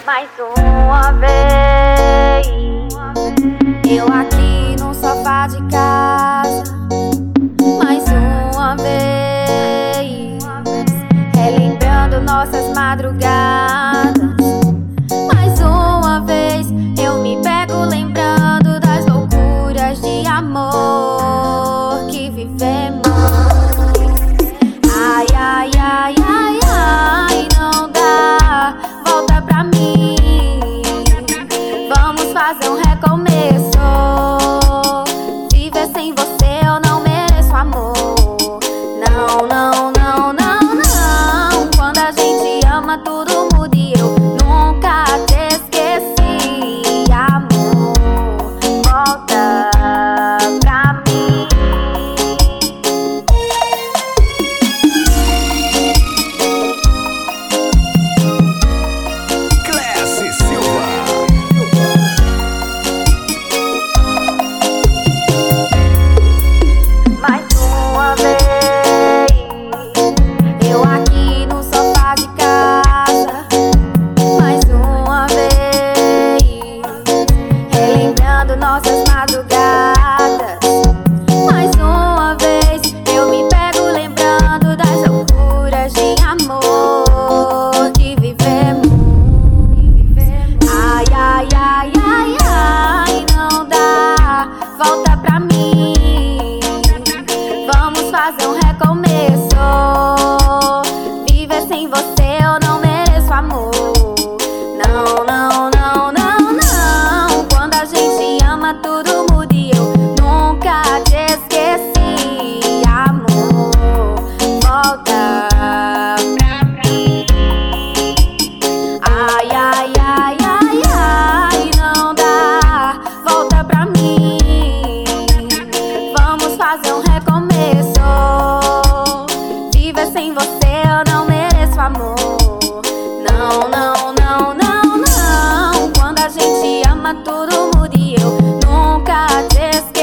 Mais uma vez, eu aqui no sofá de casa. Mais uma vez, relembrando nossas madrugadas. Mais uma vez, eu me pego lembrando das loucuras de amor que vivemos. Ai, ai, ai, ai, ai, não dá, volta pra mim. Vamos fazer um recomeço. Viver sem você eu não mereço amor. Não, não, não, não, não. Quando a gente ama tudo muda e eu nunca te esqueci. Amor, volta pra mim. Clécio Silva. Mais uma vez, eu aqui no sofá de casa. Mais uma vez, relembrando nossas madrugadas. Mais uma vez, eu me pego lembrando das loucuras de amor que vivemos. Ai, ai, ai, ai, ai, não dá, volta pra mim. Vamos fazer um recomeço. Viver sem você eu não mereço amor. Não, não, não, não, não. Quando a gente ama tudo muda e eu nunca te esqueci. Amor, volta pra mim. Ai, ai, ai, ai, ai, não dá, volta pra mim. Vamos fazer um recomeço. Viver sem você eu não mereço amor. Não, não, não, não, não. Quando a gente ama tudo muda e eu nunca te esqueci.